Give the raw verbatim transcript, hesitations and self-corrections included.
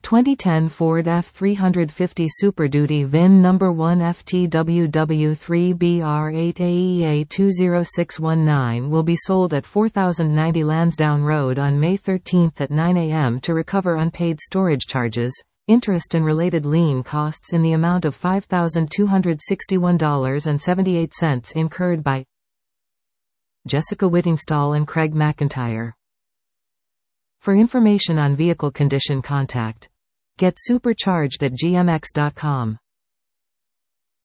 twenty ten Ford F three fifty Super Duty V I N number one F T W W three B R eight A E A two zero six one nine will be sold at four thousand ninety Lansdowne Road on May thirteenth at nine A M to recover unpaid storage charges, interest and related lien costs in the amount of five thousand two hundred sixty-one dollars and seventy-eight cents incurred by Jessica Whittingstall and Craig McIntyre. For information on vehicle condition, contact Get Supercharged at G M X dot com.